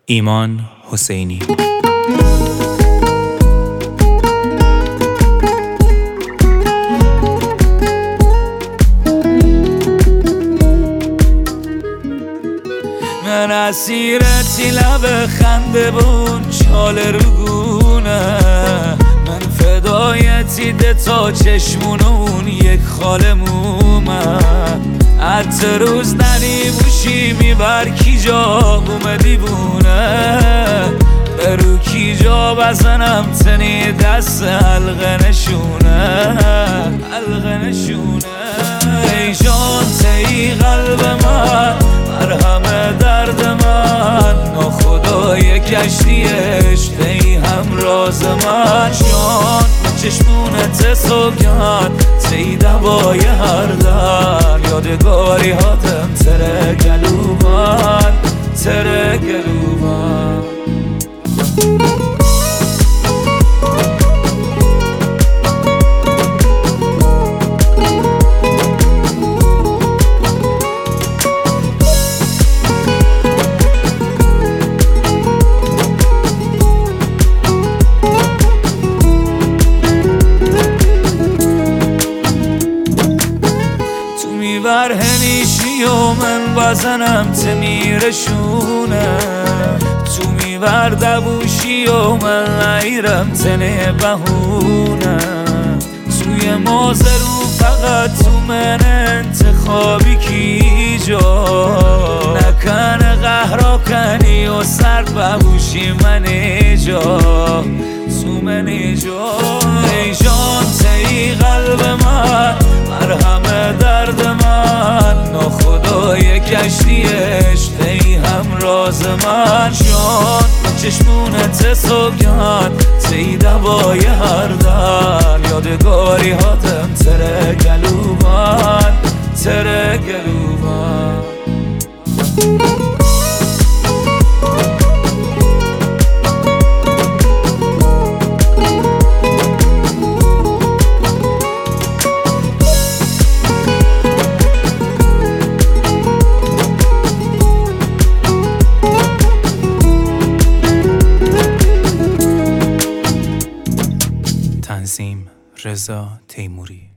ایمان حسینی. من اسیرتی لب خنده بون چاله روگونه، من فدایتی ده تا چشمونون یک خاله مومه. حتی روز ننیموشی میبر کی جا بوم دیوونه، برو کی جا بزنم تنی دست حلقه نشونه، حلقه نشونه. ای جان تی قلب من مرهم درد من، ناخدای کشتیش تی هم راز من. جان چشمونت سوگن تی دوای هر در، یادگاری هاتم تره گلوبان، تره گلوبان. بر هنیشی و من بزنم تمیرشونه، تو میبر دبوشی و من نیرم تنه بهونه. توی مازرو فقط تو من انتخابی کی جا، نکنه قهرا کنی و سر ببوشی من جا، تو من جا. ای جان تی قلب من مرهم درد من، ناخدای کشتیش تی هم راز من. جان چشمونت سوگن تی دوای هر در، یادگاری هاتم تره گلوبان، تره گلوبان. تنظیم رضا تیموری.